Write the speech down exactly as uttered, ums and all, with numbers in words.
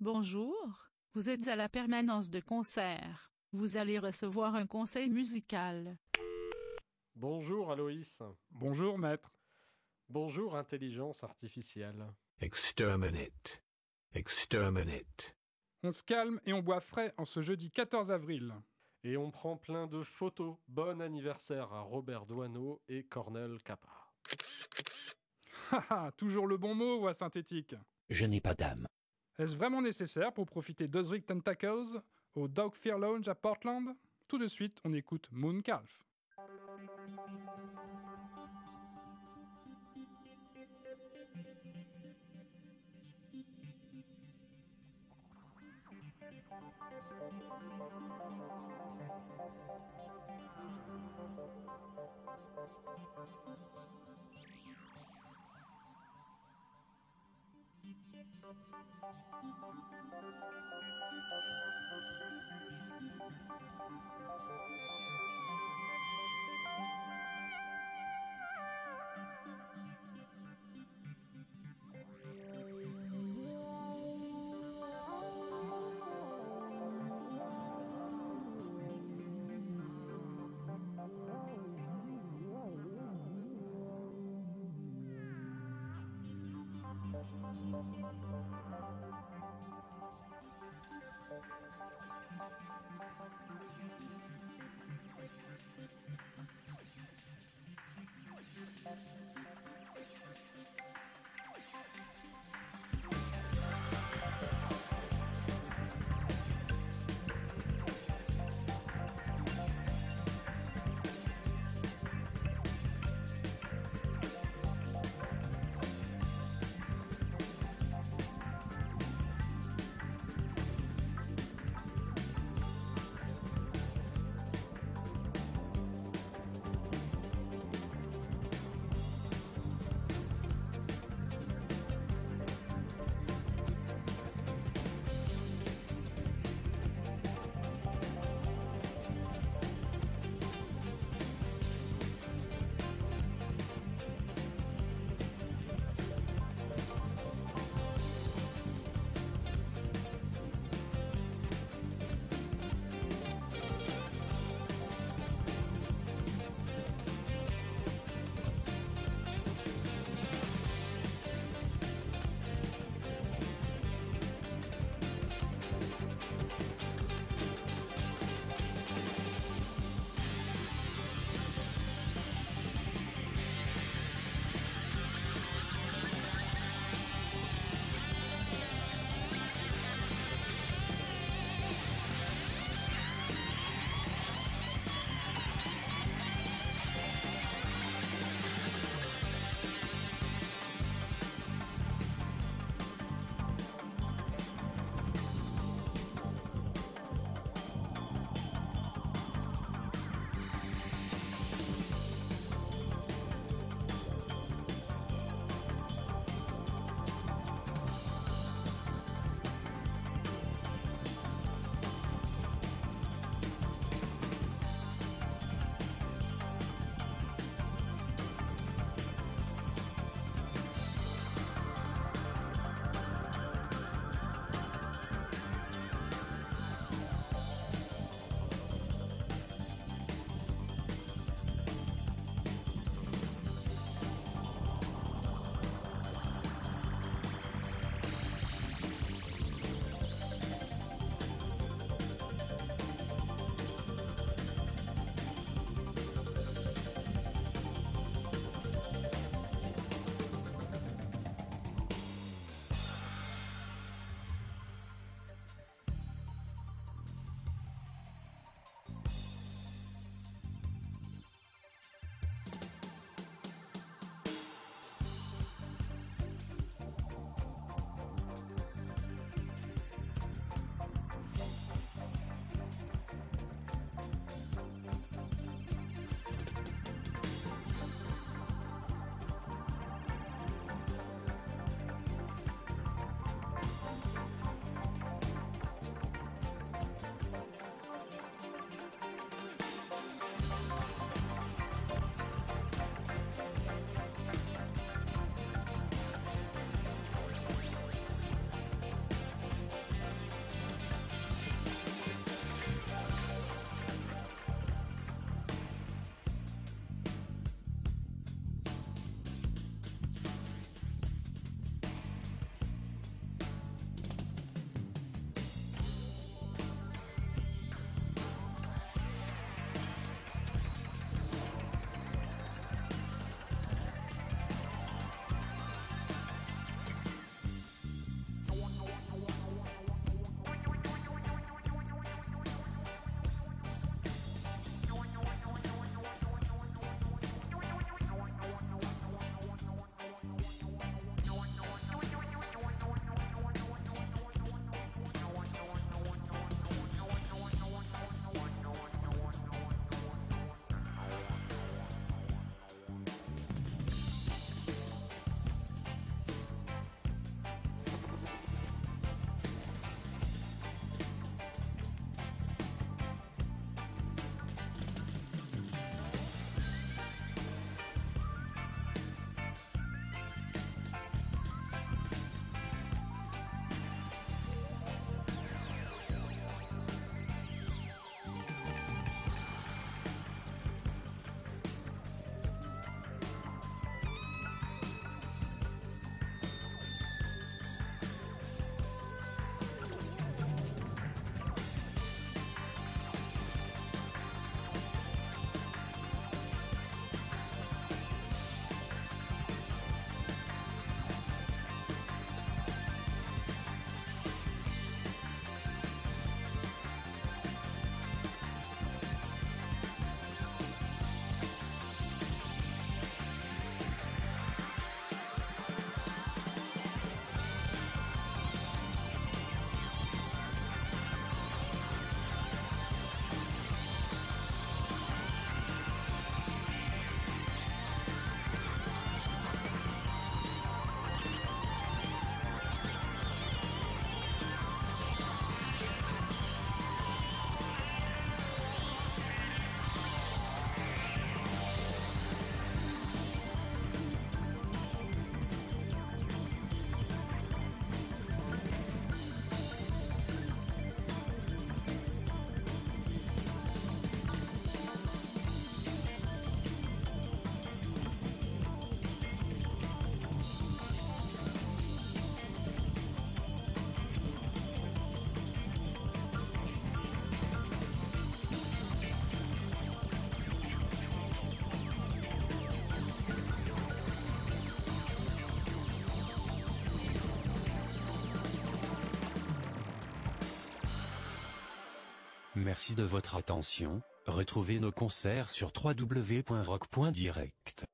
Bonjour, vous êtes à la permanence de concert. Vous allez recevoir un conseil musical. Bonjour Aloïs. Bonjour maître. Bonjour intelligence artificielle. Exterminate. Exterminate. On se calme et on boit frais en ce jeudi quatorze avril. Et on prend plein de photos. Bon anniversaire à Robert Doisneau et Cornel Capa. Haha, toujours le bon mot, voix synthétique. Je n'ai pas d'âme. Est-ce vraiment nécessaire pour profiter d'Osric Tentacles au Dog Fear Lounge à Portland? Tout de suite, on écoute Moon Calf. Merci de votre attention. Retrouvez nos concerts sur w w w point rock point direct.